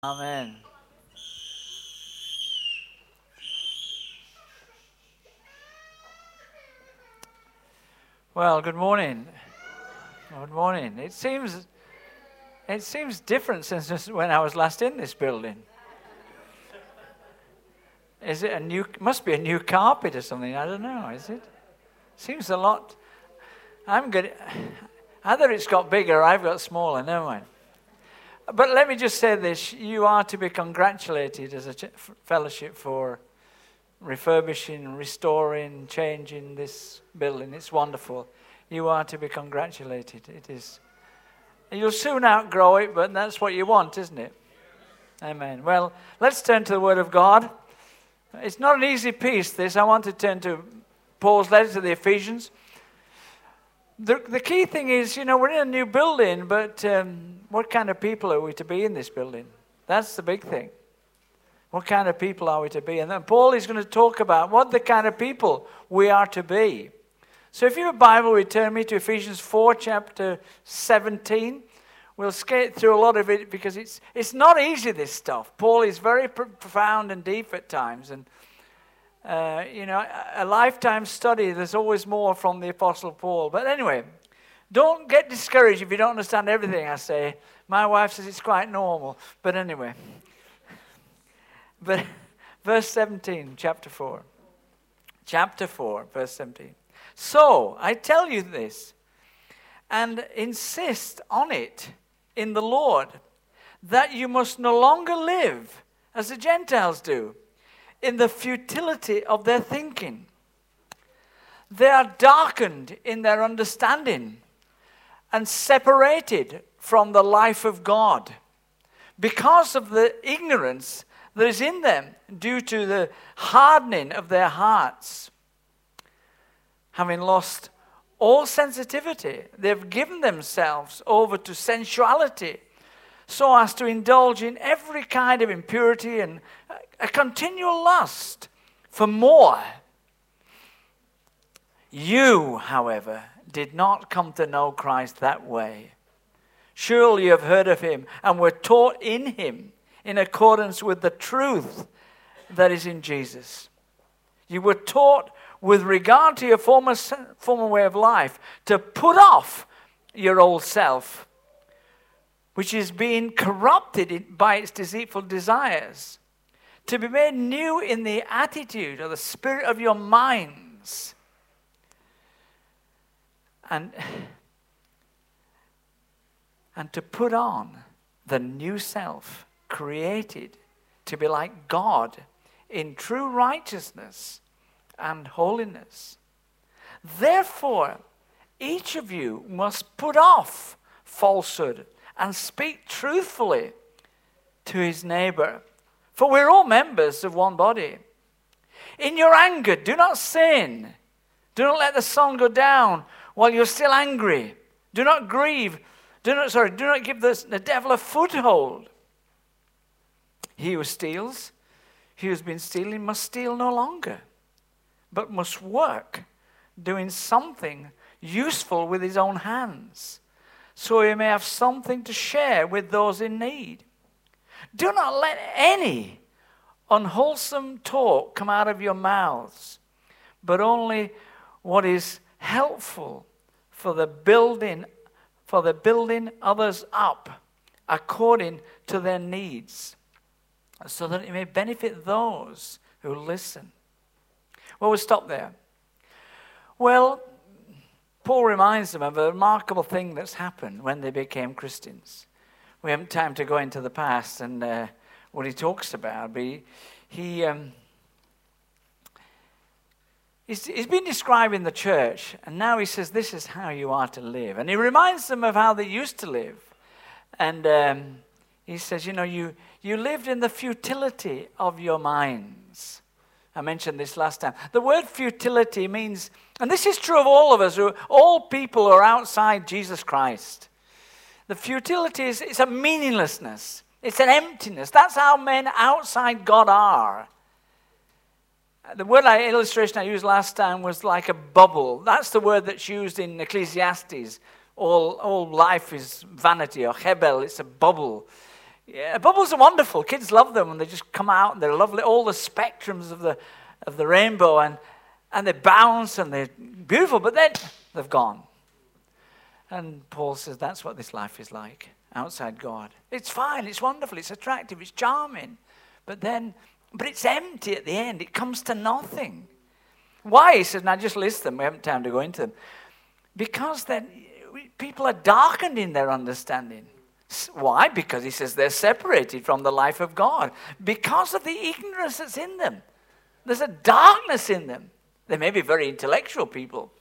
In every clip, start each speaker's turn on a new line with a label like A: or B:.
A: Amen. Well, good morning. Good morning. It seems different since just when I was last in this building. Is it must be a new carpet or something, I don't know, is it? Seems a lot. I'm good. Either it's got bigger or I've got smaller, never mind. But let me just say this, you are to be congratulated as a fellowship for refurbishing, restoring, changing this building. It's wonderful. You are to be congratulated. It is. You'll soon outgrow it, but that's what you want, isn't it? Amen. Well, let's turn to the Word of God. It's not an easy piece, this. I want to turn to Paul's letter to the Ephesians. The key thing is, we're in a new building, but what kind of people are we to be in this building? That's the big thing. What kind of people are we to be? And then Paul is going to talk about what the kind of people we are to be. So if you have a Bible, return me to Ephesians 4, chapter 17. We'll skate through a lot of it because it's not easy, this stuff. Paul is very profound and deep at times. And, a lifetime study, there's always more from the Apostle Paul. But anyway, don't get discouraged if you don't understand everything I say. My wife says it's quite normal. But anyway. But verse 17, chapter 4. Chapter 4, verse 17. So, I tell you this, and insist on it in the Lord, that you must no longer live as the Gentiles do, in the futility of their thinking. They are darkened in their understanding and separated from the life of God because of the ignorance that is in them due to the hardening of their hearts. Having lost all sensitivity, they've given themselves over to sensuality so as to indulge in every kind of impurity and a continual lust for more. You, however, did not come to know Christ that way. Surely you have heard of him and were taught in him in accordance with the truth that is in Jesus. You were taught with regard to your former way of life to put off your old self, which is being corrupted by its deceitful desires, to be made new in the attitude or the spirit of your minds, and to put on the new self, created to be like God in true righteousness and holiness. Therefore, each of you must put off falsehood and speak truthfully to his neighbor, for we're all members of one body. In your anger, do not sin. Do not let the sun go down while you're still angry. Do not grieve. Do not give the devil a foothold. He who steals, he who's been stealing, must steal no longer, but must work, doing something useful with his own hands, so he may have something to share with those in need. Do not let any unwholesome talk come out of your mouths, but only what is helpful for the building others up according to their needs, so that it may benefit those who listen. Well, we'll stop there. Well, Paul reminds them of a remarkable thing that's happened when they became Christians. We haven't time to go into the past and what he talks about, but he's been describing the church, and now he says this is how you are to live. And he reminds them of how they used to live. And he says, you lived in the futility of your minds. I mentioned this last time. The word futility means, and this is true of all of us, all people who are outside Jesus Christ. The futility is it's a meaninglessness. It's an emptiness. That's how men outside God are. The illustration I used last time was like a bubble. That's the word that's used in Ecclesiastes. All life is vanity, or hebel, it's a bubble. Yeah, bubbles are wonderful. Kids love them, and they just come out, and they're lovely. All the spectrums of the rainbow, and they bounce, and they're beautiful, but then they've gone. And Paul says that's what this life is like, outside God. It's fine, it's wonderful, it's attractive, it's charming, but it's empty at the end. It comes to nothing. Why? He says, now just list them. We haven't time to go into them. Because then people are darkened in their understanding. Why? Because he says they're separated from the life of God. Because of the ignorance that's in them. There's a darkness in them. They may be very intellectual people.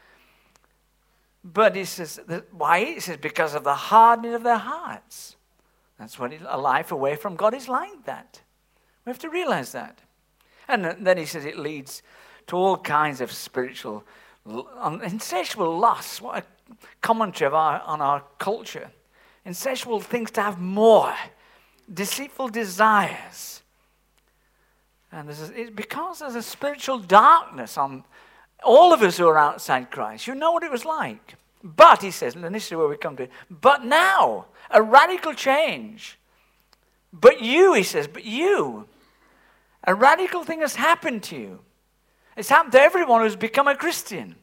A: But he says, why? He says, because of the hardening of their hearts. That's what a life away from God is like that. We have to realize that. And then he says it leads to all kinds of spiritual, insatiable lusts. What a commentary on our culture. Insatiable things to have more. Deceitful desires. And it's because there's a spiritual darkness on all of us who are outside Christ. You know what it was like. But, he says, and this is where we come to it, but now, a radical change. But you, he says, a radical thing has happened to you. It's happened to everyone who's become a Christian.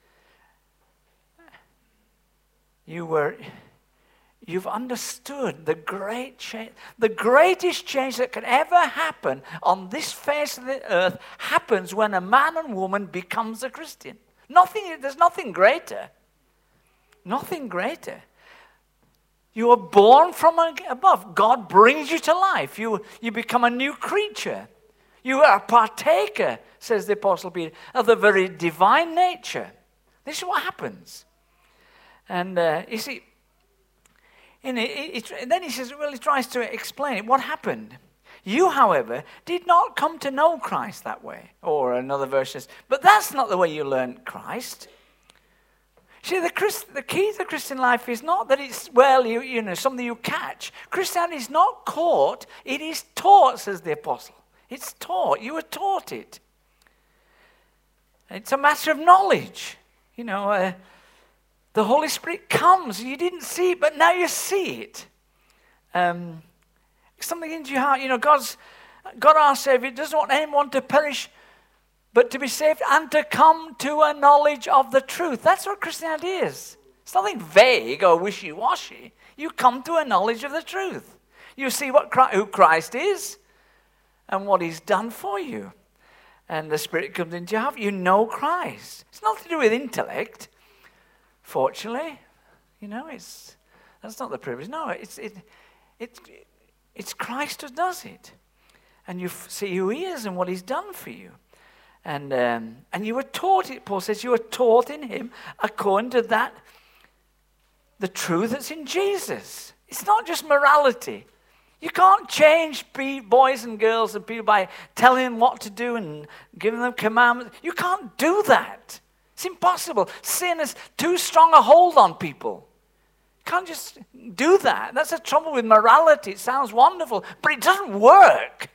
A: You've understood the great change. The greatest change that could ever happen on this face of the earth happens when a man and woman becomes a Christian. There's nothing greater. Nothing greater. You are born from above. God brings you to life. You become a new creature. You are a partaker, says the Apostle Peter, of the very divine nature. This is what happens. And you see, then he says, well, he tries to explain it. What happened? You, however, did not come to know Christ that way. Or another verse says, but that's not the way you learned Christ. See, the key to the Christian life is not that it's, something you catch. Christianity is not caught, it is taught, says the apostle. It's taught. You were taught it. It's a matter of knowledge. The Holy Spirit comes. You didn't see it, but now you see it. Something into your heart. God our Savior doesn't want anyone to perish, but to be saved and to come to a knowledge of the truth. That's what Christianity is. It's nothing vague or wishy-washy. You come to a knowledge of the truth. You see who Christ is and what he's done for you. And the Spirit comes into your heart. You know Christ. It's nothing to do with intellect, fortunately. That's not the privilege. No, it's Christ who does it. And you see who he is and what he's done for you. And you were taught it, Paul says, you were taught in him according to that, the truth that's in Jesus. It's not just morality. You can't change boys and girls and people by telling them what to do and giving them commandments. You can't do that. It's impossible. Sin has too strong a hold on people. You can't just do that. That's the trouble with morality. It sounds wonderful, but it doesn't work.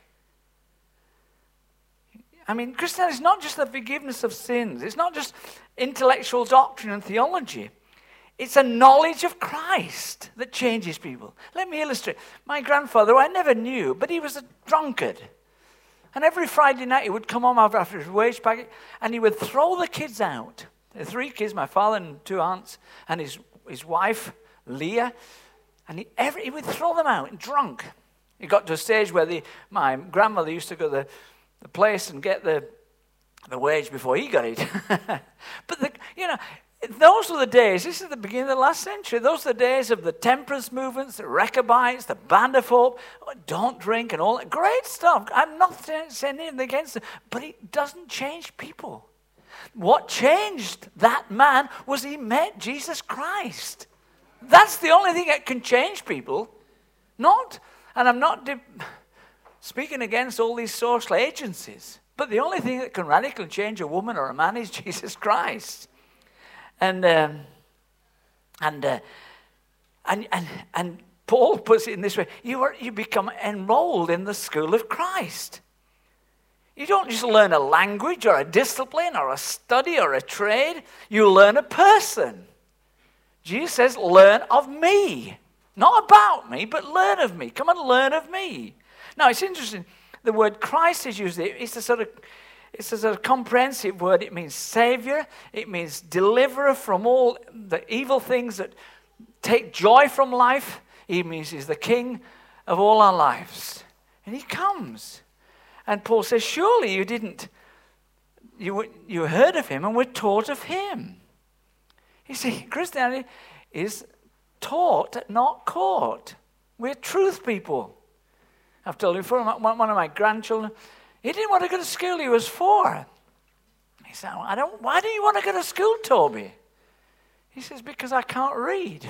A: Christianity is not just the forgiveness of sins. It's not just intellectual doctrine and theology. It's a knowledge of Christ that changes people. Let me illustrate. My grandfather, who I never knew, but he was a drunkard. And every Friday night he would come home after his wage packet and he would throw the kids out. There were 3 kids, my father and 2 aunts, and his wife, Leah. And he would throw them out drunk. He got to a stage where my grandmother used to go to the place and get the wage before he got it. But those were the days. This is the beginning of the last century. Those are the days of the temperance movements, the Rechabites, the Band of Hope, don't drink and all that. Great stuff. I'm not saying anything against it, but it doesn't change people. What changed that man was he met Jesus Christ. That's the only thing that can change people. And I'm not speaking against all these social agencies, but the only thing that can radically change a woman or a man is Jesus Christ. And Paul puts it in this way: you become enrolled in the school of Christ. You don't just learn a language or a discipline or a study or a trade. You learn a person. Jesus says, "Learn of me." Not about me, but learn of me. Come and learn of me. Now, it's interesting. The word Christ is used. It's a sort of comprehensive word. It means Savior. It means deliverer from all the evil things that take joy from life. It means he's the King of all our lives. And he comes. And Paul says, surely you heard of him and were taught of him. You see, Christianity is taught, not caught. We're truth people. I've told you before, one of my grandchildren, he didn't want to go to school. He was 4. He said, why do you want to go to school, Toby? He says, because I can't read.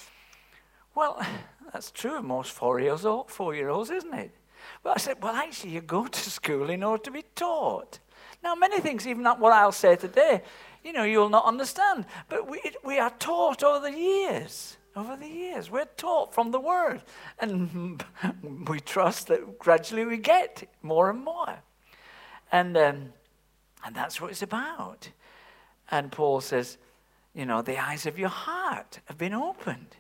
A: Well, that's true of most 4-year-olds, isn't it? But I said, well, actually, you go to school in order to be taught. Now, many things, even what I'll say today, you'll not understand. But we are taught over the years. Over the years, we're taught from the Word. And we trust that gradually we get more and more. And that's what it's about. And Paul says, the eyes of your heart have been opened.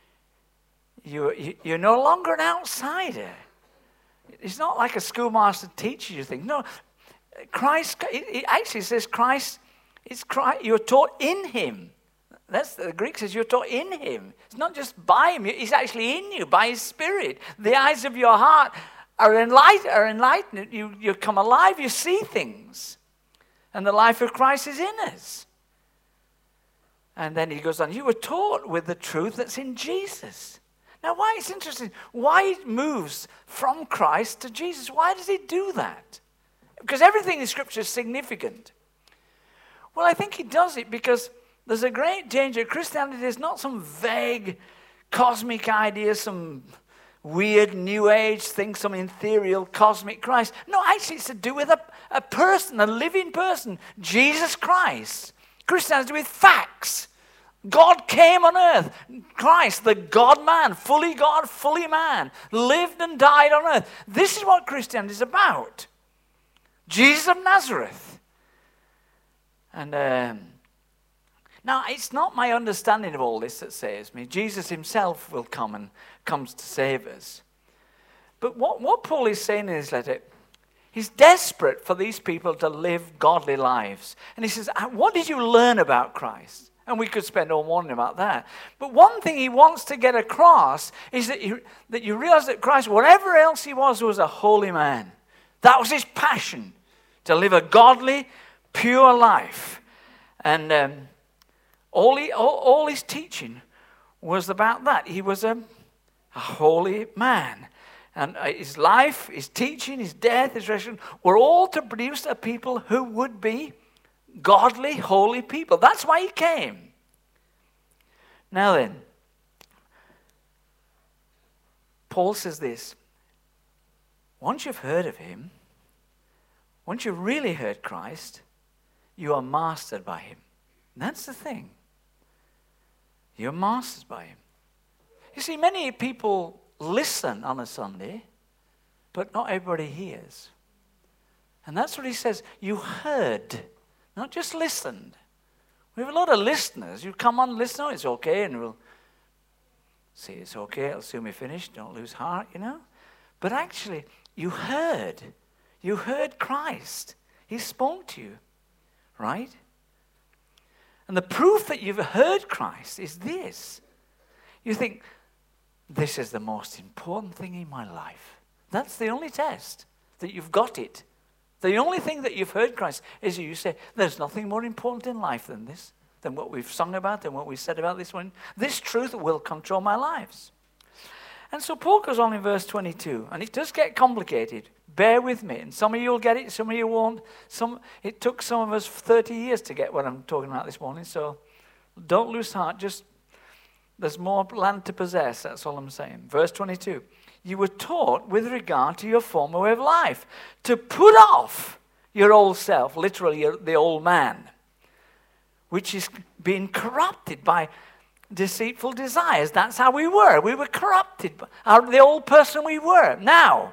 A: You're no longer an outsider. It's not like a schoolmaster teaches you things. No, Christ, it actually says Christ, it's Christ, you're taught in him. That's the Greek says you're taught in him. It's not just by him. He's actually in you by his Spirit. The eyes of your heart are enlightened. You come alive. You see things. And the life of Christ is in us. And then he goes on, you were taught with the truth that's in Jesus. Now, why it's interesting. Why it moves from Christ to Jesus. Why does he do that? Because everything in Scripture is significant. Well, I think he does it because there's a great danger. Christianity is not some vague cosmic idea, some weird New Age thing, some ethereal cosmic Christ. No, actually it's to do with a person, a living person, Jesus Christ. Christianity with facts. God came on earth. Christ, the God-man, fully God, fully man, lived and died on earth. This is what Christianity is about. Jesus of Nazareth. And now, it's not my understanding of all this that saves me. Jesus himself will come and comes to save us. But what Paul is saying in his letter, he's desperate for these people to live godly lives. And he says, what did you learn about Christ? And we could spend all morning about that. But one thing he wants to get across is that you realize that Christ, whatever else he was a holy man. That was his passion, to live a godly, pure life. And all his teaching was about that. He was a holy man. And his life, his teaching, his death, his resurrection were all to produce a people who would be godly, holy people. That's why he came. Now then, Paul says this. Once you've heard of him, once you've really heard Christ, you are mastered by him. And that's the thing. You're mastered by him. You see, many people listen on a Sunday, but not everybody hears. And that's what he says. You heard, not just listened. We have a lot of listeners. You come on, listen, oh, it's okay, and we'll say it's okay, it'll soon be finished, don't lose heart, But actually, you heard. You heard Christ. He spoke to you, right? And the proof that you've heard Christ is this. You think, this is the most important thing in my life. That's the only test, that you've got it. The only thing that you've heard Christ is you say, there's nothing more important in life than this, than what we've sung about, than what we said about this one. This truth will control my lives. And so Paul goes on in verse 22, and it does get complicated. Bear with me. And some of you will get it, some of you won't. It took some of us 30 years to get what I'm talking about this morning, so don't lose heart. There's more land to possess, that's all I'm saying. Verse 22. You were taught with regard to your former way of life to put off your old self, literally the old man, which is being corrupted by deceitful desires. That's how we were. We were corrupted by the old person we were. Now,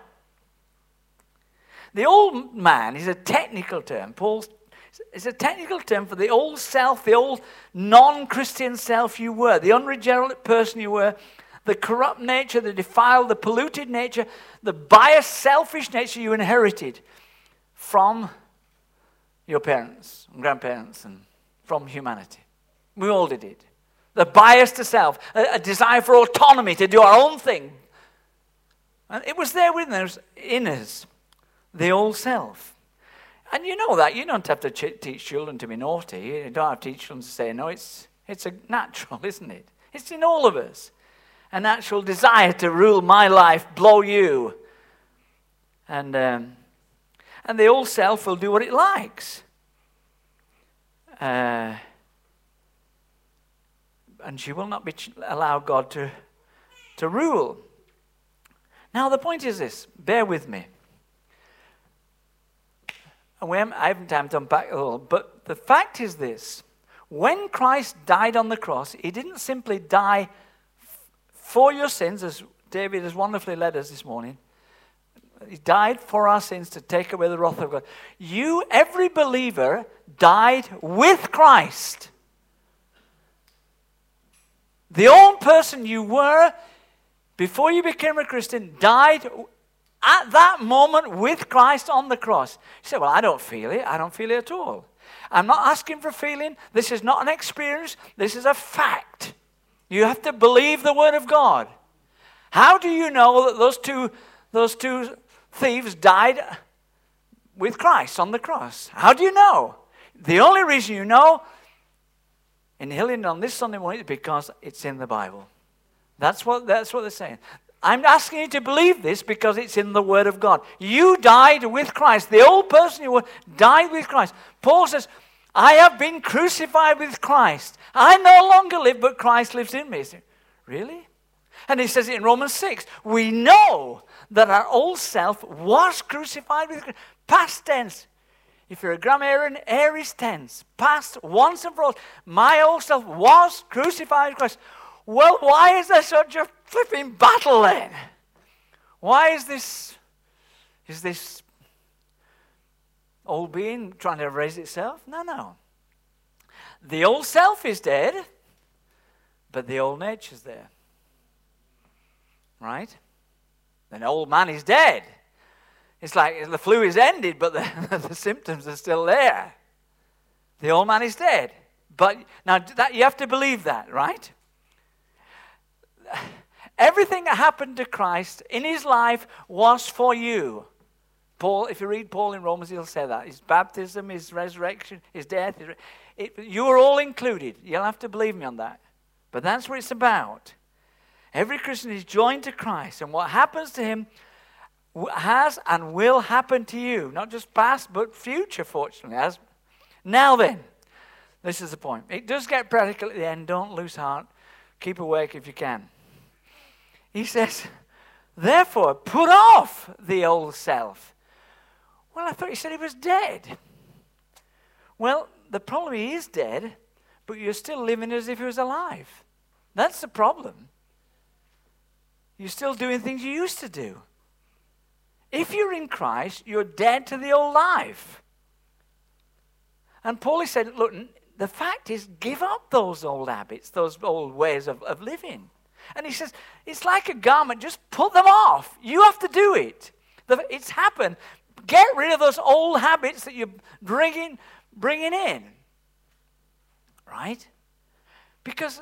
A: the old man is a technical term. It's a technical term for the old self, the old non-Christian self you were, the unregenerate person you were. the corrupt nature, the defiled, the polluted nature, the biased, selfish nature you inherited from your parents and grandparents and from humanity. We all did it. The bias to self, a desire for autonomy, to do our own thing. And it was there within us, in us, the old self. And you know that. You don't have to teach children to be naughty. You don't have to teach children to say no. It's a natural, isn't it? It's in all of us. A natural desire to rule my life, blow you. And the old self will do what it likes. And she will not allow God to rule. Now the point is this. Bear with me. And I haven't time to unpack it all. But the fact is this. When Christ died on the cross, he didn't simply die for your sins, as David has wonderfully led us this morning. He died for our sins to take away the wrath of God. You, every believer, died with Christ. The old person you were before you became a Christian died at that moment with Christ on the cross. You say, well, I don't feel it. I don't feel it at all. I'm not asking for feeling. This is not an experience. This is a fact. You have to believe the Word of God. How do you know that those two thieves died with Christ on the cross? How do you know? The only reason you know in Hillingdon on this Sunday morning is because it's in the Bible. That's what they're saying. I'm asking you to believe this because it's in the Word of God. You died with Christ. The old person you were died with Christ. Paul says, I have been crucified with Christ. I no longer live, but Christ lives in me. You say, really? And he says it in Romans 6. We know that our old self was crucified with Christ. Past tense. If you're a grammarian, aorist tense. Past, once and for all. My old self was crucified with Christ. Well, why is there such a flipping battle then? Why is this old being trying to raise itself? No. The old self is dead, but the old nature's there. Right? The old man is dead. It's like the flu is ended, but the symptoms are still there. The old man is dead. But now that you have to believe that, right? Everything that happened to Christ in his life was for you. Paul, if you read Paul in Romans, he'll say that. His baptism, his resurrection, his death. You are all included. You'll have to believe me on that. But that's what it's about. Every Christian is joined to Christ. And what happens to him has and will happen to you. Not just past, but future, fortunately. Now then, this is the point. It does get practical at the end. Don't lose heart. Keep awake if you can. He says, therefore, put off the old self. Well, I thought he said he was dead. Well, the problem, he is dead, but you're still living as if he was alive. That's the problem. You're still doing things you used to do. If you're in Christ, you're dead to the old life. And Paul said, look, the fact is, give up those old habits, those old ways of living. And he says, it's like a garment, just put them off. You have to do it. It's happened. Get rid of those old habits that you're bringing in. Right? Because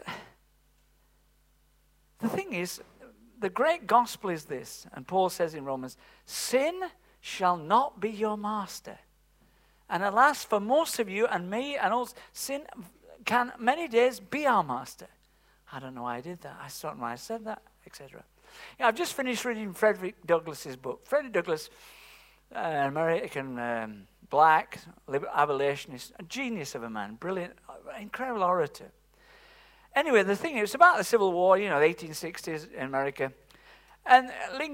A: the thing is, the great gospel is this, and Paul says in Romans, sin shall not be your master. And alas, for most of you and me, and also, sin can many days be our master. I don't know why I did that. I don't know why I said that, etc. I've just finished reading Frederick Douglass's book. Frederick Douglass, an American black abolitionist, a genius of a man, brilliant, incredible orator. Anyway, the thing is, it's about the Civil War, the 1860s in America. And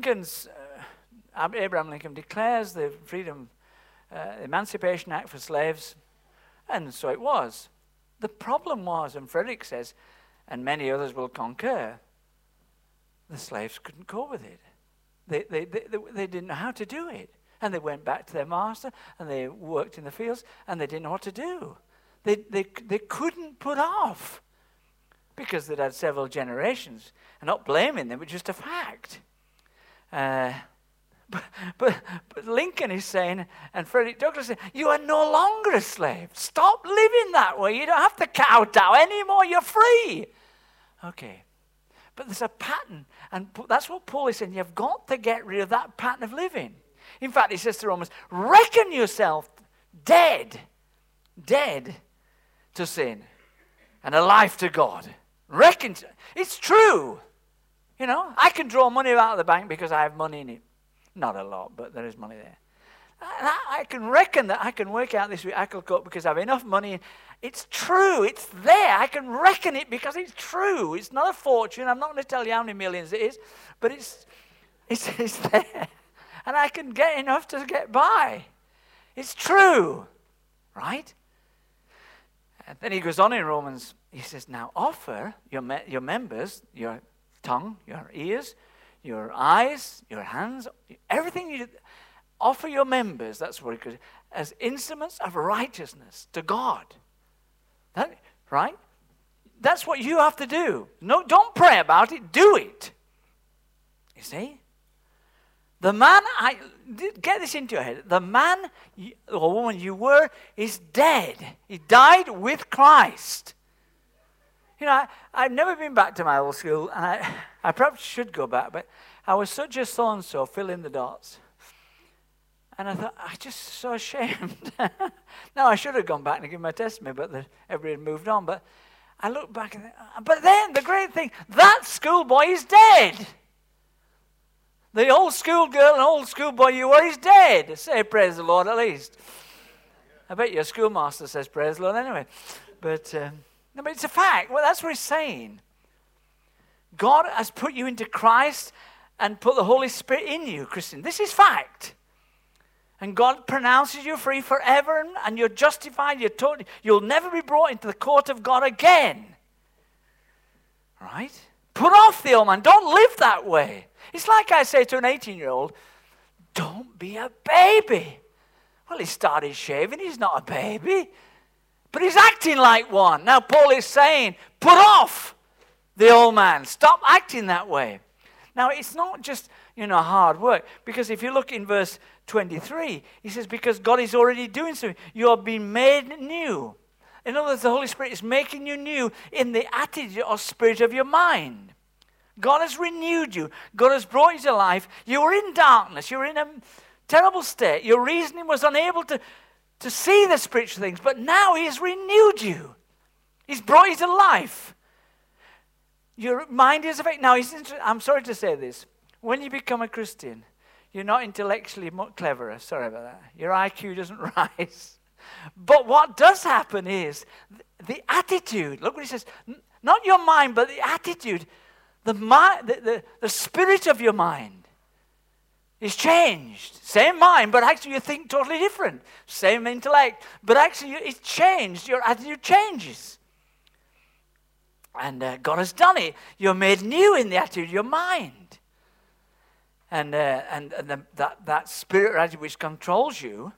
A: Abraham Lincoln declares the Emancipation Act for slaves, and so it was. The problem was, and Frederick says, and many others will concur, the slaves couldn't cope with it. They didn't know how to do it. And they went back to their master, and they worked in the fields, and they didn't know what to do. They couldn't put off because they'd had several generations. I'm not blaming them, but just a fact. But Lincoln is saying, and Frederick Douglass is saying, you are no longer a slave. Stop living that way. You don't have to kowtow anymore. You're free. Okay. But there's a pattern, and that's what Paul is saying. You've got to get rid of that pattern of living. In fact, he says to Romans, reckon yourself dead to sin and alive to God. Reckon. It's true. You know, I can draw money out of the bank because I have money in it. Not a lot, but there is money there. And I can reckon that I can work out this week I could cope because I have enough money. It's true. It's there. I can reckon it because it's true. It's not a fortune. I'm not going to tell you how many millions it is, but it's there. And I can get enough to get by. It's true. Right? And then he goes on in Romans. He says, now offer your members, your tongue, your ears, your eyes, your hands, everything you do, offer your members, that's what it could, as instruments of righteousness to God. Right? That's what you have to do. No, don't pray about it, do it. You see? The man, get this into your head, the man or woman you were is dead. He died with Christ. You know, I've never been back to my old school, and I perhaps should go back, but I was such a so-and-so, fill in the dots. And I thought, I'm just so ashamed. Now, I should have gone back and given my testimony, but everybody had moved on. But I look back, but then the great thing, that schoolboy is dead. The old schoolgirl and old schoolboy you were is dead. Say praise the Lord at least. I bet your schoolmaster says praise the Lord anyway. But... no, but it's a fact. Well, that's what he's saying. God has put you into Christ and put the Holy Spirit in you, Christian. This is fact. And God pronounces you free forever, and you're justified. You'll never be brought into the court of God again. Right? Put off the old man. Don't live that way. It's like I say to an 18-year-old, don't be a baby. Well, he started shaving. He's not a baby. But he's acting like one. Now, Paul is saying, put off the old man. Stop acting that way. Now, it's not just, hard work. Because if you look in verse 23, he says, because God is already doing something. You are being made new. In other words, the Holy Spirit is making you new in the attitude or spirit of your mind. God has renewed you. God has brought you to life. You were in darkness. You were in a terrible state. Your reasoning was unable to see the spiritual things, but now he has renewed you. He's brought you to life. Your mind is affected. Now, I'm sorry to say this. When you become a Christian, you're not intellectually cleverer. Sorry about that. Your IQ doesn't rise. But what does happen is the attitude. Look what he says. Not your mind, but the attitude. The spirit of your mind is changed. Same mind, but actually you think totally different. Same intellect, but actually it's changed. Your attitude changes. And God has done it. You're made new in the attitude of your mind. And that spirit or attitude which controls you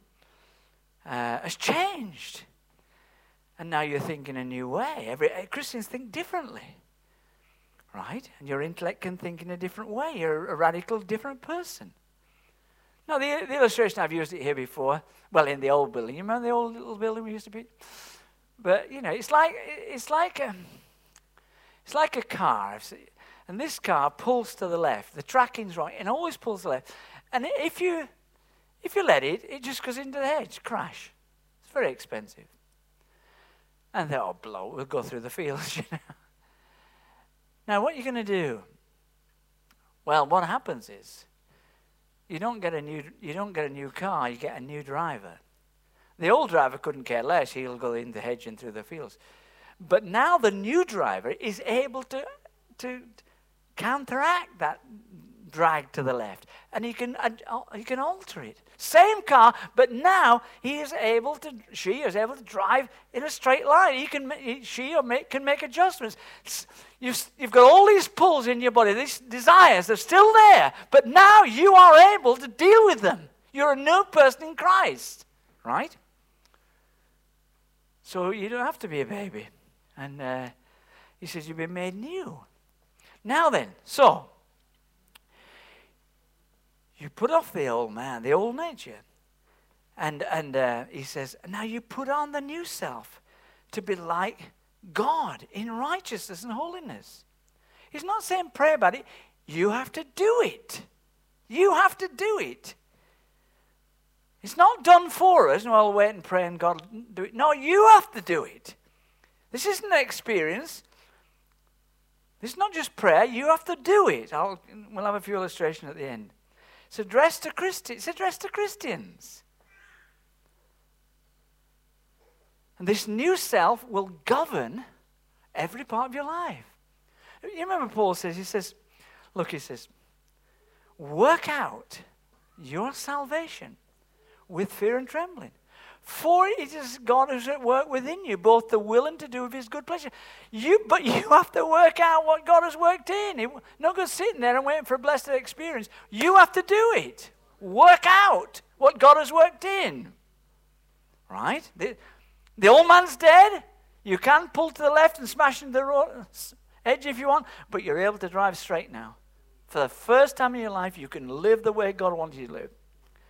A: has changed. And now you're thinking a new way. Christians think differently. Right? And your intellect can think in a different way. You're a radical different person. Now, the illustration, I've used it here before. Well, in the old building. You remember the old little building we used to be? But, it's like a car. And this car pulls to the left. The tracking's right, and always pulls to the left. And if you let it just goes into the hedge, crash. It's very expensive. And they'll blow. We'll go through the fields, Now, what are you going to do? Well, what happens is you don't get a new car, you get a new driver. The old driver couldn't care less. He'll go in the hedge and through the fields. But now the new driver is able to counteract that drag to the left, and he can alter it. Same car, but now she is able to drive in a straight line. She can make adjustments. You've got all these pulls in your body, these desires, they're still there, but now you are able to deal with them. You're a new person in Christ, right? So you don't have to be a baby. And He says, you've been made new. Now then, so, you put off the old man, the old nature. And he says, now you put on the new self to be like God in righteousness and holiness. He's not saying pray about it. You have to do it. You have to do it. It's not done for us. Well, wait and pray and God will do it. No, you have to do it. This isn't an experience. This is not just prayer. You have to do it. We'll have a few illustrations at the end. It's addressed to Christians. It's addressed to Christians. And this new self will govern every part of your life. You remember Paul says, he says, work out your salvation with fear and trembling. For it is God who's at work within you, both the will and to do of his good pleasure. But you have to work out what God has worked in. Not just sitting there and waiting for a blessed experience. You have to do it. Work out what God has worked in. Right? The old man's dead. You can pull to the left and smash into the road edge if you want, but you're able to drive straight now. For the first time in your life, you can live the way God wanted you to live.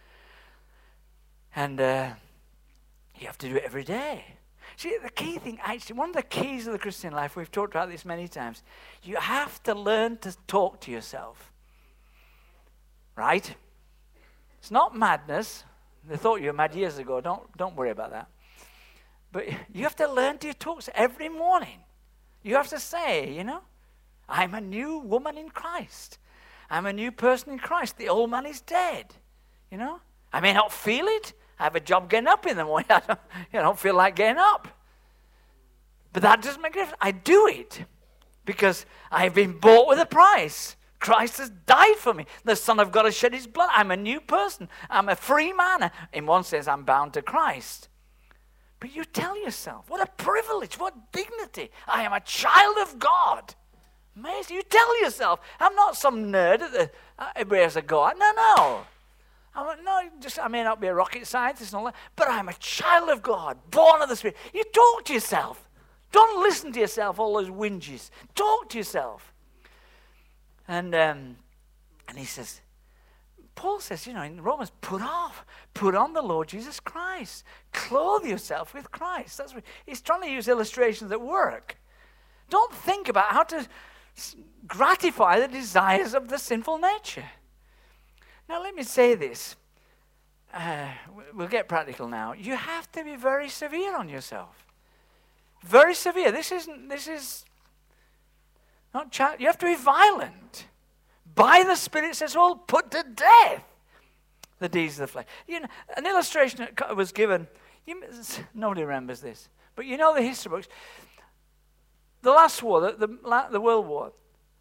A: And you have to do it every day. See, the key thing, actually, one of the keys of the Christian life, we've talked about this many times, you have to learn to talk to yourself. Right? It's not madness. They thought you were mad years ago. Don't worry about that. But you have to learn to talk every morning. You have to say, I'm a new woman in Christ. I'm a new person in Christ. The old man is dead. I may not feel it. I have a job getting up in the morning. I don't feel like getting up. But that doesn't make a difference. I do it because I've been bought with a price. Christ has died for me. The Son of God has shed his blood. I'm a new person. I'm a free man. In one sense, I'm bound to Christ. But you tell yourself, what a privilege, what dignity. I am a child of God. Amazing. You tell yourself, I'm not some nerd at where's a God. No. I may not be a rocket scientist and all that, but I'm a child of God, born of the Spirit. You talk to yourself. Don't listen to yourself, all those whinges. Talk to yourself. And he says, Paul says, in Romans, put on the Lord Jesus Christ. Clothe yourself with Christ. That's what he's trying to use illustrations that work. Don't think about how to gratify the desires of the sinful nature. Now, let me say this. We'll get practical now. You have to be very severe on yourself. Very severe. This is not you have to be violent. By the Spirit, it says, put to death the deeds of the flesh. An illustration that was given, nobody remembers this, but the history books. The last war, the World War,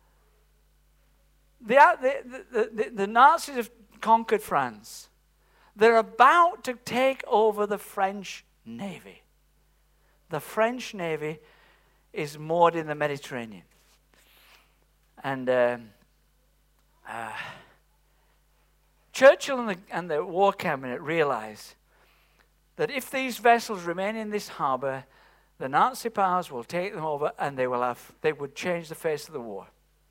A: the Nazis have conquered France. They're about to take over the French Navy. The French Navy is moored in the Mediterranean. And Churchill and the war cabinet realized that if these vessels remain in this harbor, the Nazi powers will take them over and they would change the face of the war.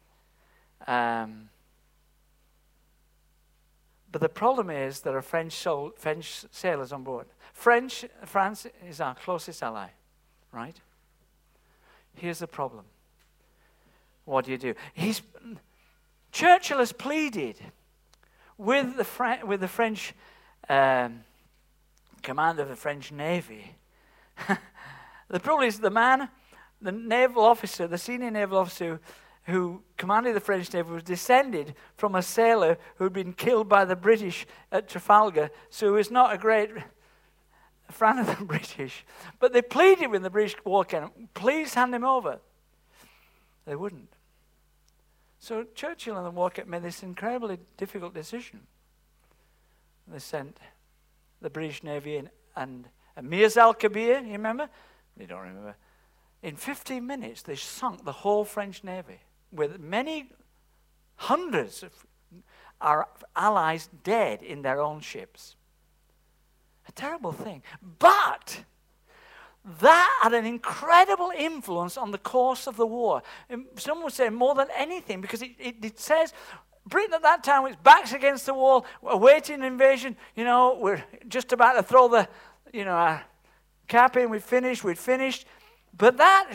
A: But the problem is there are French sailors on board. France is our closest ally, right? Here's the problem. What do you do? Churchill has pleaded with the French commander of the French Navy. The problem is the naval officer, the senior naval officer who commanded the French Navy was descended from a sailor who had been killed by the British at Trafalgar, so he was not a great fan of the British. But they pleaded with the British war cabinet, please hand him over. They wouldn't. So Churchill and the war cabinet made this incredibly difficult decision. They sent the British Navy in, and Mir al-Kabir, you remember? They don't remember. In 15 minutes, they sunk the whole French Navy with many hundreds of our allies dead in their own ships. A terrible thing. But that had an incredible influence on the course of the war. And some would say more than anything, because it says Britain at that time was backs against the wall, awaiting invasion. We're just about to throw the, our cap in. We'd finished. But that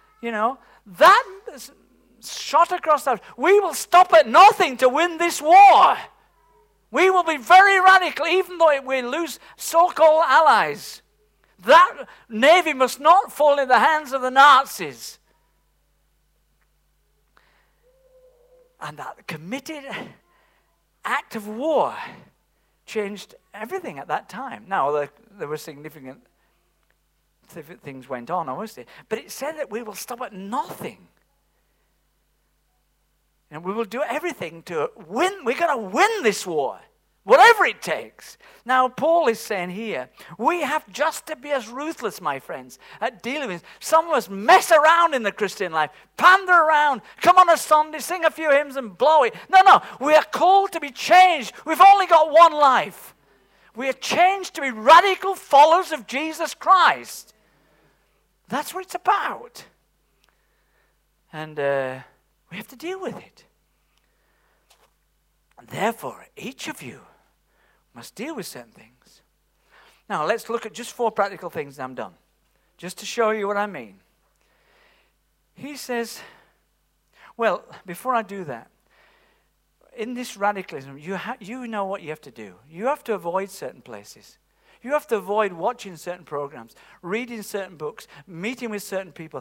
A: shot across that. We will stop at nothing to win this war. We will be very radical, even though we lose so-called allies. That navy must not fall in the hands of the Nazis. And that committed act of war changed everything at that time. Now, there were significant things went on, obviously. But it said that we will stop at nothing. And we will do everything to win. We're going to win this war, whatever it takes. Now, Paul is saying here, we have just to be as ruthless, my friends, at dealing with. Some of us mess around in the Christian life, pander around, come on a Sunday, sing a few hymns and blow it. No, we are called to be changed. We've only got one life. We are changed to be radical followers of Jesus Christ. That's what it's about. And we have to deal with it. And therefore, each of you must deal with certain things. Now, let's look at just 4 practical things and I'm done. Just to show you what I mean. He says, well, before I do that, in this radicalism, you know what you have to do. You have to avoid certain places. You have to avoid watching certain programs, reading certain books, meeting with certain people.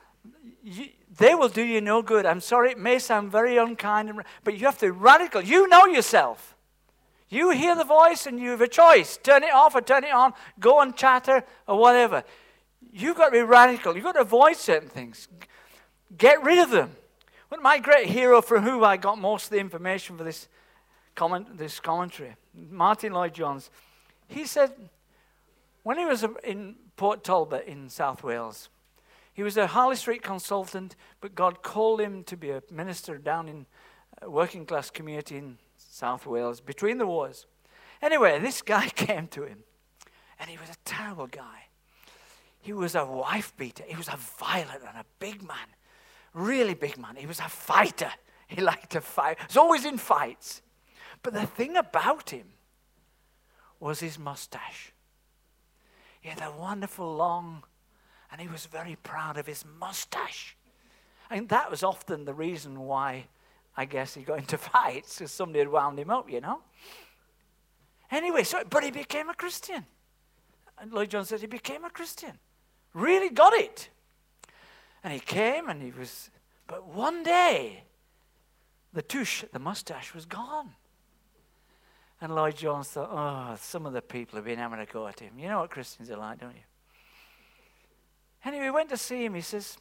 A: They will do you no good. I'm sorry, it may sound very unkind, but you have to be radical. You know yourself. You hear the voice and you have a choice. Turn it off or turn it on. Go and chatter or whatever. You've got to be radical. You've got to avoid certain things. Get rid of them. One of my great hero from whom I got most of the information for this commentary, Martin Lloyd-Jones, he said when he was in Port Talbot in South Wales, he was a Harley Street consultant, but God called him to be a minister down in a working class community in South Wales between the wars. Anyway, this guy came to him, and he was a terrible guy. He was a wife beater. He was a violent and a big man, really big man. He was a fighter. He liked to fight. He was always in fights. But the thing about him was his mustache. He had a wonderful long, and he was very proud of his mustache. And that was often the reason why, I guess, he got into fights, because somebody had wound him up, Anyway, but he became a Christian. And Lloyd-Jones said he became a Christian. Really got it. And he came and but one day, the mustache was gone. And Lloyd-Jones thought, some of the people have been having a go at him. You know what Christians are like, don't you? Anyway, we went to see him. He says,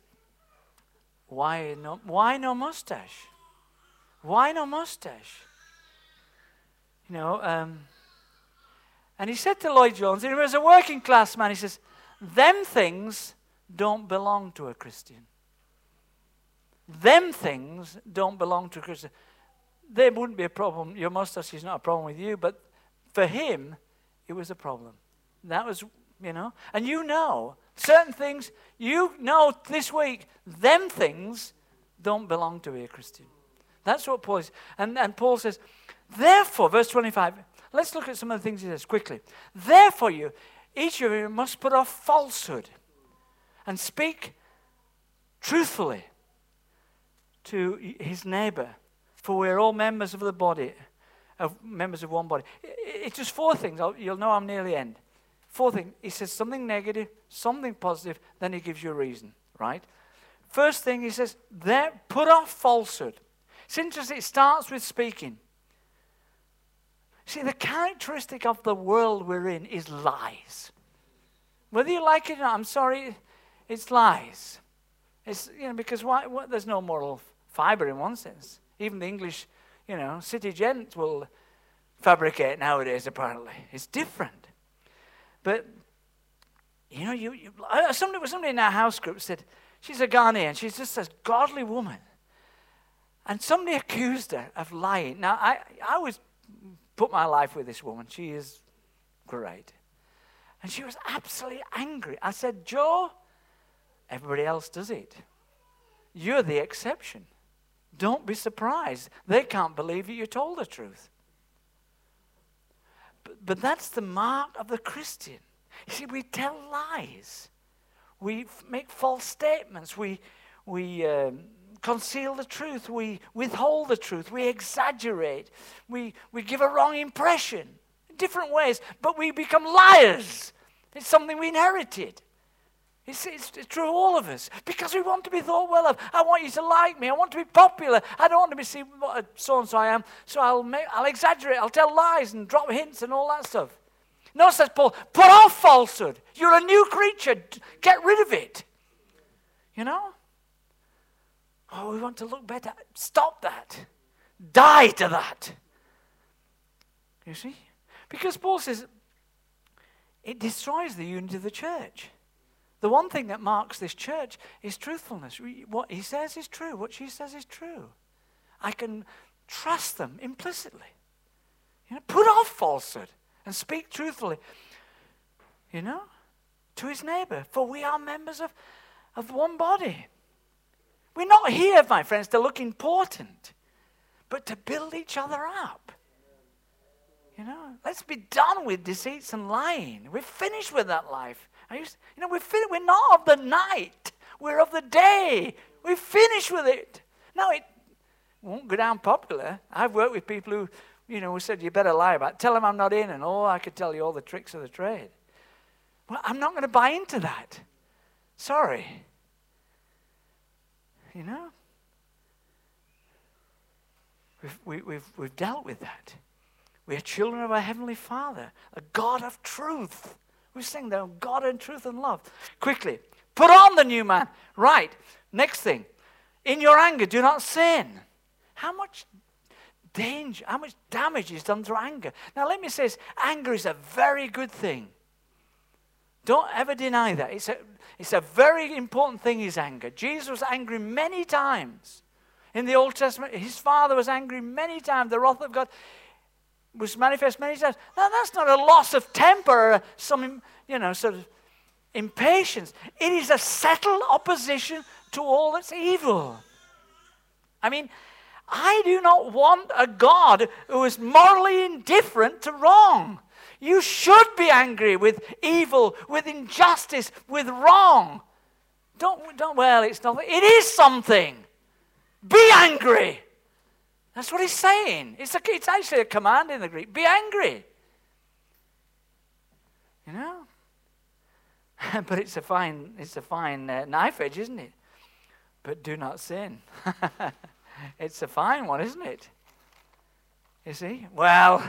A: why no mustache? Why no mustache? And he said to Lloyd-Jones, and he was a working class man, he says, them things don't belong to a Christian. Them things don't belong to a Christian. There wouldn't be a problem. Your mustache is not a problem with you, but for him, it was a problem. That was, and certain things, this week, them things don't belong to a Christian. That's what Paul is. And Paul says, therefore, verse 25, let's look at some of the things he says quickly. Therefore, each of you must put off falsehood and speak truthfully to his neighbor, for we're all members of the body, members of one body. It's just 4 things. You'll know I'm near the end. 4 things. He says something negative, something positive, then he gives you a reason, right? First thing he says, put off falsehood. It's interesting, it starts with speaking. See, the characteristic of the world we're in is lies. Whether you like it or not, I'm sorry, it's lies. It's, because there's no moral fiber in one sense. Even the English, city gents will fabricate nowadays, apparently. It's different. But, somebody in our house group said, she's a Ghanaian, she's just a godly woman. And somebody accused her of lying. Now, I always put my life with this woman. She is great. And she was absolutely angry. I said, "Jo, everybody else does it. You're the exception. Don't be surprised. They can't believe you told the truth." But that's the mark of the Christian. You see, we tell lies. We make false statements. We conceal the truth. We withhold the truth. We exaggerate. We give a wrong impression in different ways. But we become liars. It's something we inherited. It's true of all of us. Because we want to be thought well of. I want you to like me. I want to be popular. I don't want to be seen what so-and-so I am. So I'll exaggerate. I'll tell lies and drop hints and all that stuff. No, says Paul, put off falsehood. You're a new creature. Get rid of it. You know? Oh, we want to look better. Stop that. Die to that. You see? Because Paul says it destroys the unity of the church. The one thing that marks this church is truthfulness. What he says is true. What she says is true. I can trust them implicitly. You know, put off falsehood and speak truthfully, you know, to his neighbor. For we are members of one body. We're not here, my friends, to look important, but to build each other up. You know, let's be done with deceits and lying. We're finished with that life. We're not of the night. We're of the day. We're finished with it. Now, it won't go down popular. I've worked with people who, who said, you better lie about it. Tell them I'm not in, and I could tell you all the tricks of the trade. Well, I'm not going to buy into that. Sorry. You know? We've dealt with that. We are children of our Heavenly Father, a God of truth. We sing there, God and truth and love. Quickly, put on the new man. Right, next thing. In your anger, do not sin. How much danger, how much damage is done through anger? Now let me say this, anger is a very good thing. Don't ever deny that. It's a very important thing is anger. Jesus was angry many times. In the Old Testament, his father was angry many times. The wrath of God was manifest many times. Now, that's not a loss of temper or some, sort of impatience. It is a settled opposition to all that's evil. I mean, I do not want a God who is morally indifferent to wrong. You should be angry with evil, with injustice, with wrong. Well, it's nothing. It is something. Be angry. That's what he's saying. It's actually a command in the Greek. Be angry. You know? But it's a fine knife edge, isn't it? But do not sin. It's a fine one, isn't it? You see? Well,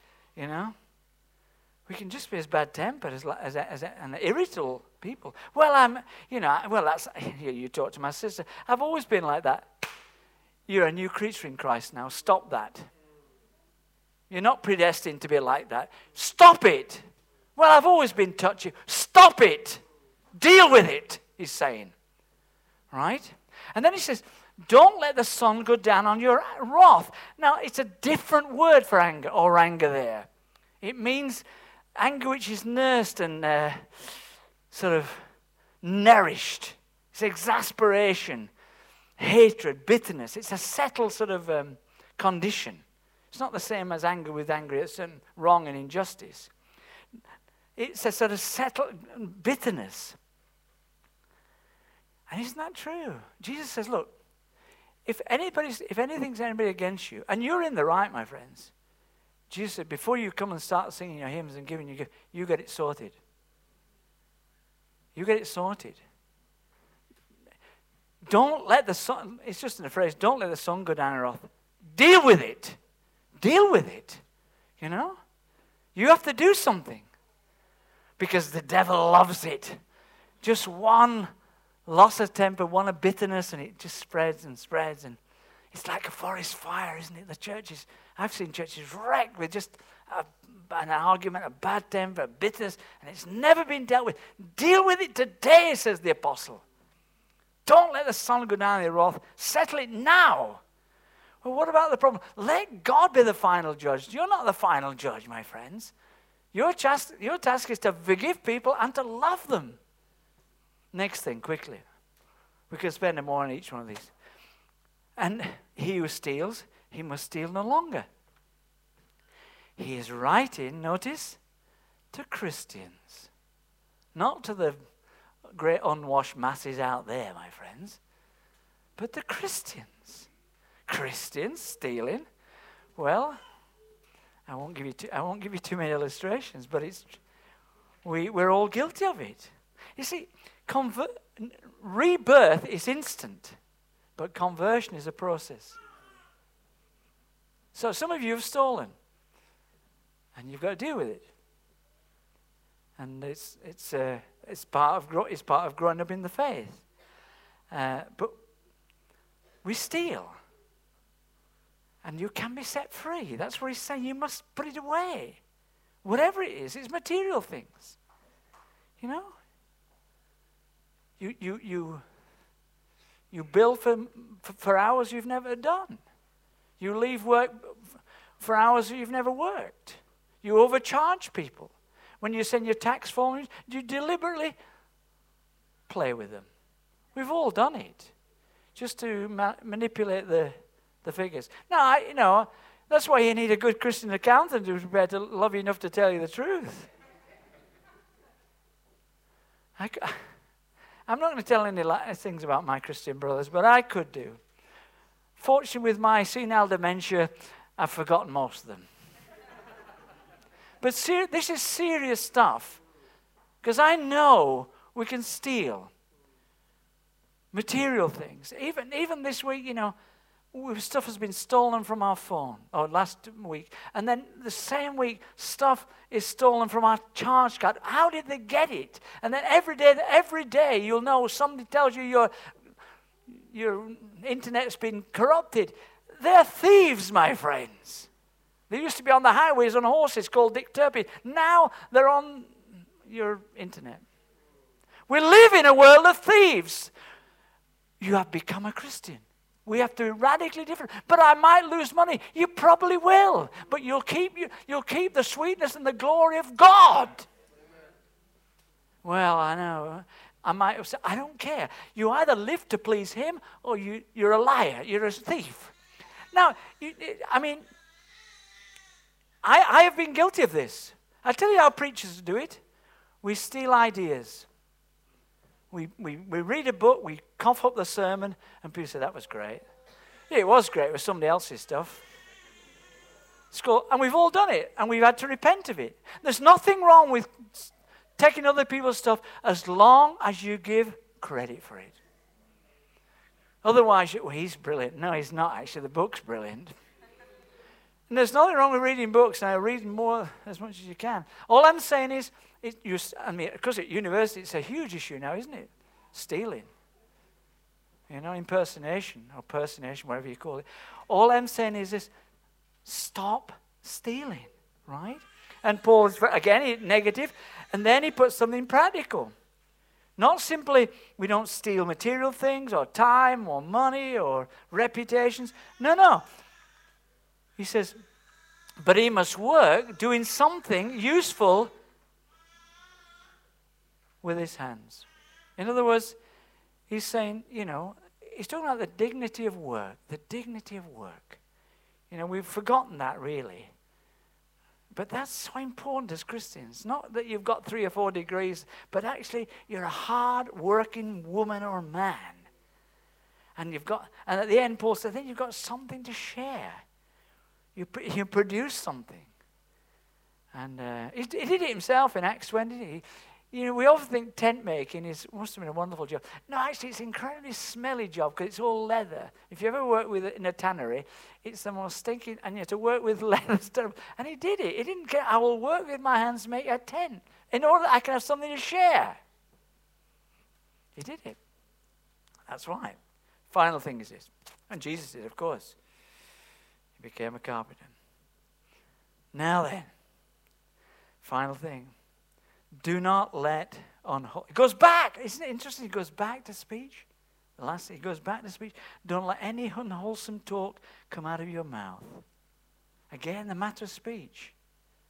A: we can just be as bad-tempered as an irritable people. Well, that's, you talk to my sister. I've always been like that. You're a new creature in Christ now. Stop that. You're not predestined to be like that. Stop it. Well, I've always been touchy. Stop it. Deal with it, he's saying. Right? And then he says, don't let the sun go down on your wrath. Now, it's a different word for anger, or anger there. It means anger which is nursed and sort of nourished. It's exasperation. Hatred, bitterness. It's a settled sort of condition. It's not the same as anger with anger at certain wrong and injustice. It's a sort of settled bitterness. And isn't that true? Jesus says, look, if anything's anybody against you, and you're in the right, my friends, Jesus said, before you come and start singing your hymns and giving your gift, you get it sorted. You get it sorted. Don't let the sun, it's just in a phrase, don't let the sun go down your wrath. Deal with it. Deal with it. You have to do something. Because the devil loves it. Just one loss of temper, one of bitterness, and it just spreads and spreads. And it's like a forest fire, isn't it? The churches, I've seen churches wrecked with just an argument, a bad temper, a bitterness, and it's never been dealt with. Deal with it today, says the apostle. Don't let the sun go down your wrath. Settle it now. Well, what about the problem? Let God be the final judge. You're not the final judge, my friends. Your task is to forgive people and to love them. Next thing, quickly. We could spend more on each one of these. And he who steals, he must steal no longer. He is writing, notice, to Christians. Not to the great unwashed masses out there, my friends, but the Christians. Christians stealing. Well, I won't give you too many illustrations, but we're all guilty of it. You see, rebirth is instant, but conversion is a process. So some of you have stolen, and you've got to deal with it. And it's part of growing up in the faith. But we steal, and you can be set free. That's what he's saying. You must put it away, whatever it is. It's material things, you know. You bill for hours you've never done. You leave work for hours you've never worked. You overcharge people. When you send your tax forms, you deliberately play with them. We've all done it, just to manipulate the figures. Now, that's why you need a good Christian accountant who's prepared to love you enough to tell you the truth. I'm not going to tell any things about my Christian brothers, but I could do. Fortunately, with my senile dementia, I've forgotten most of them. But this is serious stuff, because I know we can steal material things. Even this week, stuff has been stolen from our phone, or last week. And then the same week, stuff is stolen from our charge card. How did they get it? And then every day you'll know somebody tells you your internet's been corrupted. They're thieves, my friends. They used to be on the highways on horses called Dick Turpin. Now they're on your internet. We live in a world of thieves. You have become a Christian. We have to be radically different. But I might lose money. You probably will. But you'll keep the sweetness and the glory of God. Well, I know. I might have said, I don't care. You either live to please him or you're a liar. You're a thief. Now, I have been guilty of this. I'll tell you how preachers do it. We steal ideas. We read a book, we cough up the sermon, and people say, that was great. Yeah, it was great. It was somebody else's stuff. And we've all done it, and we've had to repent of it. There's nothing wrong with taking other people's stuff as long as you give credit for it. Otherwise, he's brilliant. No, he's not actually. The book's brilliant. And there's nothing wrong with reading books. Now, read more as much as you can. All I'm saying is, because at university it's a huge issue now, isn't it? Stealing. Impersonation or personation, whatever you call it. All I'm saying is this, stop stealing, right? And Paul is, again, negative, and then he puts something practical. Not simply, we don't steal material things or time or money or reputations. No. He says, but he must work doing something useful with his hands. In other words, he's saying, he's talking about the dignity of work. The dignity of work. We've forgotten that really. But that's so important as Christians. Not that you've got 3 or 4 degrees, but actually you're a hard-working woman or man. And at the end, Paul said, then you've got something to share. You produce something. And he did it himself in Acts 20. We often think tent making must have been a wonderful job. No, actually, it's an incredibly smelly job because it's all leather. If you ever work with it in a tannery, it's the most stinking, and you have to work with leather stuff. And he did it. He didn't care. I will work with my hands to make a tent in order that I can have something to share. He did it. That's right. Final thing is this. And Jesus did, of course. He became a carpenter. Now then, final thing. Do not let it goes back. Isn't it interesting? He goes back to speech. The last thing, he goes back to speech. Don't let any unwholesome talk come out of your mouth. Again, the matter of speech.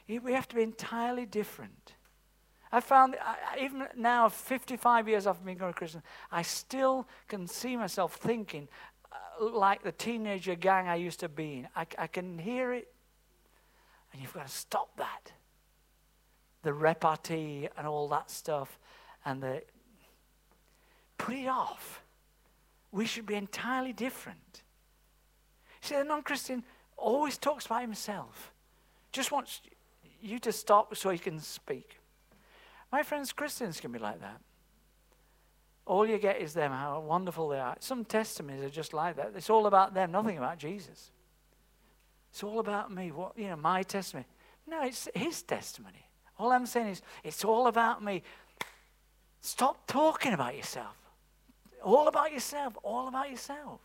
A: We have to be entirely different. I found, even now, 55 years after being a Christian, I still can see myself thinking like the teenager gang I used to be in. I can hear it, and you've got to stop that. The repartee and all that stuff, and put it off. We should be entirely different. See, the non-Christian always talks about himself. Just wants you to stop so he can speak. My friends, Christians can be like that. All you get is them, how wonderful they are. Some testimonies are just like that. It's all about them, nothing about Jesus. It's all about me, my testimony. No, it's his testimony. All I'm saying is, it's all about me. Stop talking about yourself. All about yourself, all about yourself.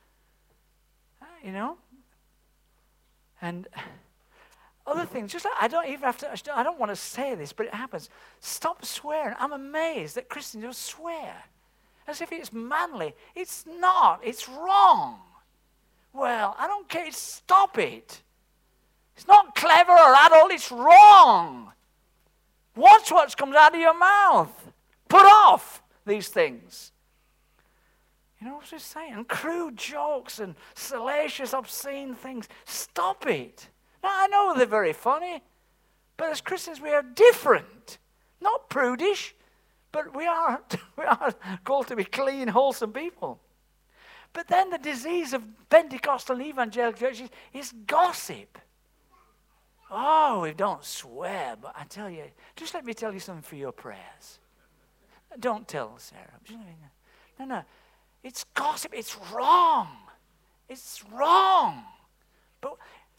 A: And other things, just like, I don't want to say this, but it happens. Stop swearing. I'm amazed that Christians don't swear. As if it's manly. It's not. It's wrong. Well, I don't care. Stop it. It's not clever or adult. It's wrong. Watch what comes out of your mouth. Put off these things. You know what I'm saying? And crude jokes and salacious, obscene things. Stop it. Now, I know they're very funny, but as Christians we are different. Not prudish, but we are called to be clean, wholesome people. But then the disease of Pentecostal and evangelical churches is gossip. Oh, we don't swear, but I tell you, just let me tell you something for your prayers. Don't tell Sarah. No. It's gossip. It's wrong. It's wrong. But,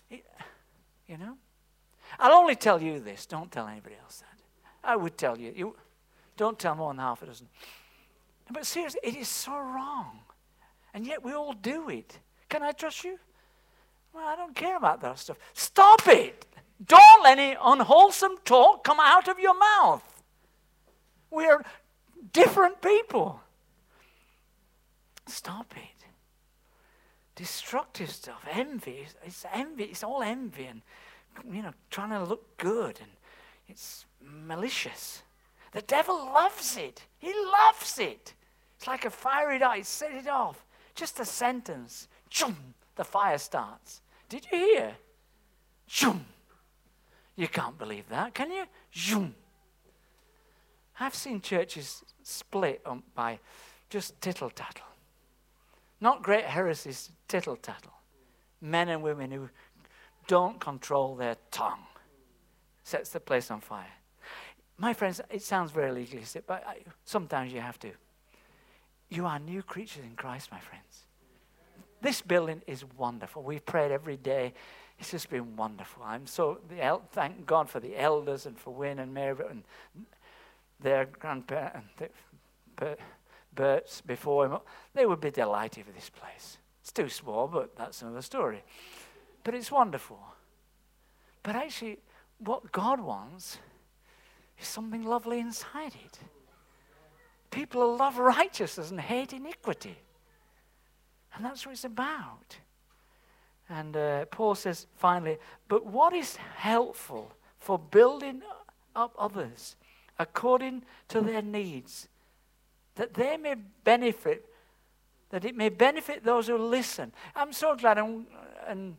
A: I'll only tell you this. Don't tell anybody else that. I would tell you. Don't tell more than half a dozen. But seriously, it is so wrong. And yet we all do it. Can I trust you? Well, I don't care about that stuff. Stop it. Don't let any unwholesome talk come out of your mouth. We're different people. Stop it. Destructive stuff, envy. It's envy. It's all envy and, trying to look good. And it's malicious. The devil loves it. He loves it. It's like a fiery dart. Set it off. Just a sentence. Choom, the fire starts. Did you hear? Choom. You can't believe that, can you? Choom. I've seen churches split by just tittle-tattle. Not great heresies, tittle-tattle. Men and women who don't control their tongue. Sets the place on fire. My friends, it sounds very legalistic, but sometimes you have to. You are new creatures in Christ, my friends. This building is wonderful. We've prayed every day. It's just been wonderful. Thank God for the elders and for Wynne and Mary and their grandparents, Bert's before him. They would be delighted with this place. It's too small, but that's another story. But it's wonderful. But actually, what God wants is something lovely inside it. People who love righteousness and hate iniquity. And that's what it's about. And Paul says, finally, but what is helpful for building up others according to their needs, that they may benefit, that it may benefit those who listen. I'm so glad, and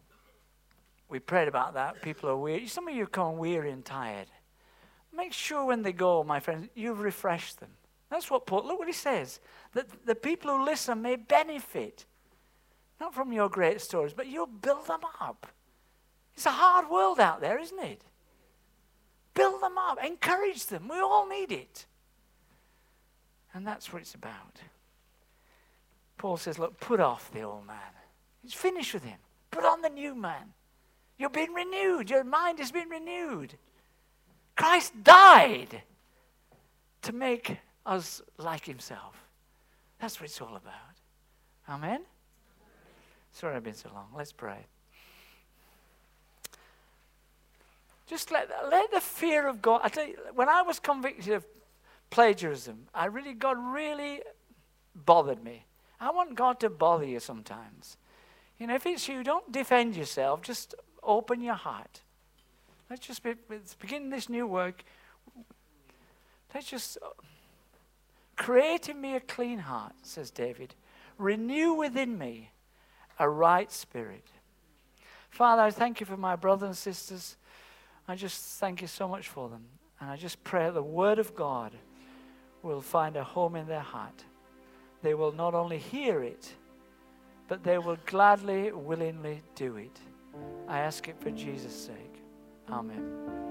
A: we prayed about that. People are weary. Some of you come weary and tired. Make sure when they go, my friends, you've refreshed them. That's what Paul, look what he says, that the people who listen may benefit, not from your great stories, but you'll build them up. It's a hard world out there, isn't it? Build them up, encourage them. We all need it. And that's what it's about. Paul says, look, put off the old man. It's finished with him. Put on the new man. You've been renewed. Your mind has been renewed. Christ died to make us like himself. That's what it's all about. Amen? Sorry I've been so long. Let's pray. Just let the fear of God. I tell you, when I was convicted of plagiarism, God really bothered me. I want God to bother you sometimes. If it's you, don't defend yourself. Just open your heart. Let's just begin this new work. Let's just create in me a clean heart, says David. Renew within me a right spirit. Father, I thank you for my brothers and sisters. I just thank you so much for them. And I just pray the word of God will find a home in their heart. They will not only hear it, but they will gladly, willingly do it. I ask it for Jesus' sake. Amen.